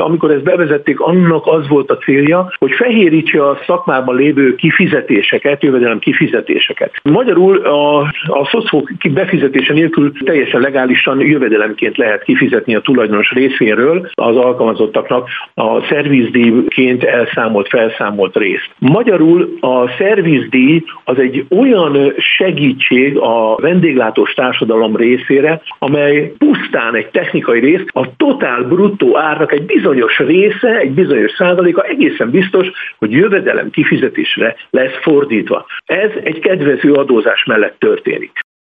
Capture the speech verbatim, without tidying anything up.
amikor ezt bevezették, annak az volt a célja, hogy fehérítse a szakmában lévő kifizetéseket, jövedelem kifizetéseket. Magyarul a, a szocfó befizetése nélkül teljesen legálisan jövedelemként lehet kifizetni a tulajdonos részéről az alkalmazottaknak a szervizdíjként elszámolt, felszámolt részt. Magyarul a szervizdíj az egy olyan segítség a vendéglátós társadalom részére, amely pusztán egy technikai rész, a totál bruttó árnak egy bizonyos része, egy bizonyos százaléka egészen biztos, hogy jövedelem kifizetésre lesz fordítva. Ez egy kedvező adózás mellett történik.